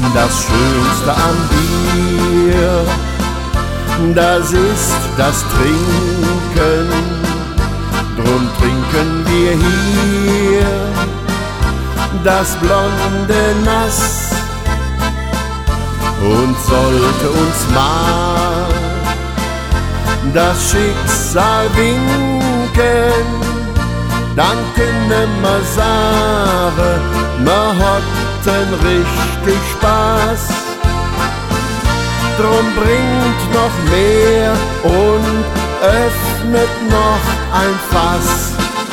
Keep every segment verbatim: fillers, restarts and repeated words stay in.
Das Schönste am Bier, das ist das Trinken. Drum trinken wir hier das blonde Nass. Und sollte uns mal das Schicksal winken, dann können wir sagen, wir hatten richtig Spaß. Drum bringt noch mehr und öffnet noch ein Fass.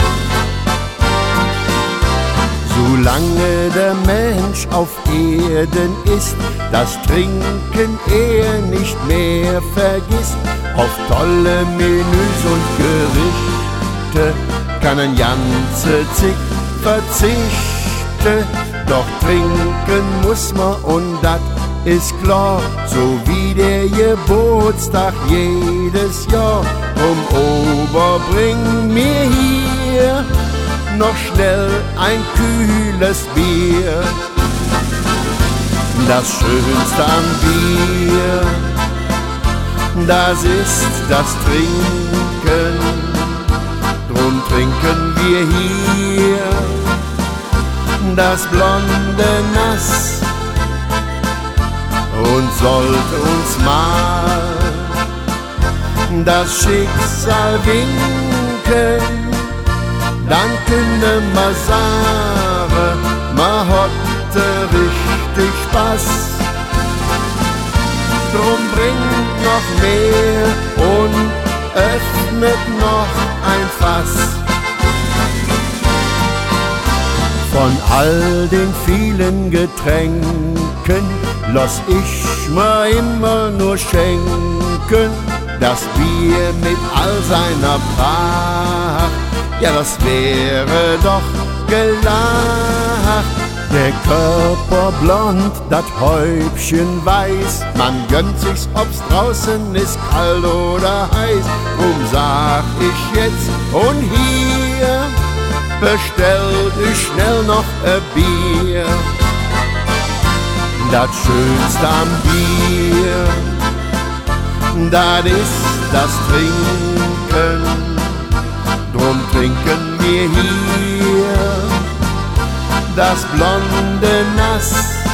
Solange der Mensch auf Erden ist, das Trinken er nicht mehr vergisst. Auf tolle Menüs und Gerichte kann ein ganze Zig verzichten. Doch trinken muss man und das ist klar, so wie der Geburtstag jedes Jahr. Drum Ober, bring mir hier noch schnell ein kühles Bier. Das Schönste am Bier, das ist das Trinken. Drum trinken wir hier das blonde Nass. Und sollte uns mal das Schicksal winken, dann können wir sagen, wir hatten richtig Spaß. Drum bringt noch mehr und öffnet noch ein Fass. Von all den vielen Getränken lass ich mir immer nur schenken das Bier mit all seiner Pracht. Ja, das wäre doch gelacht. Der Körper blond, das Häubchen weiß. Man gönnt sich's, ob's draußen ist kalt oder heiß. Drum sag ich jetzt und hier, bestell ich schnell noch ein Bier. Das Schönste am Bier, das ist das Trinken. Drum trinken wir hier das blonde Nass.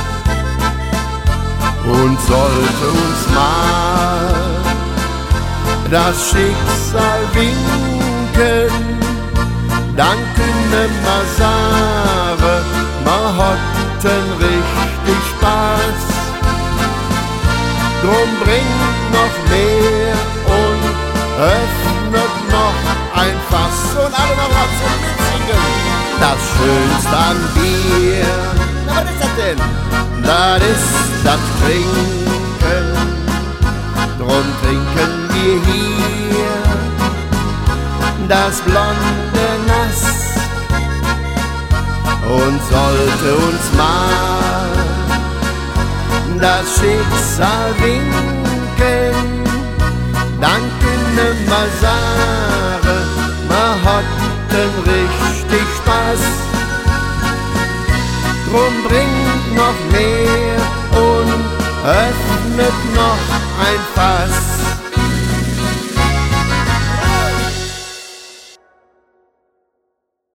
Und sollte uns mal das Schicksal winken, dann können wir sagen, wir hatten richtig Spaß. Drum bringt noch mehr und öffnet noch ein Fass. Und alle noch was zum Mitsingen. Das Schönste am Bier, na was ist das denn? Das ist das Trinken. Drum trinken wir hier das blonde Nass. Und sollte uns mal das Schicksal winken, dann können wir sagen, wir hatten richtig Spaß. Drum bringt noch mehr und öffnet noch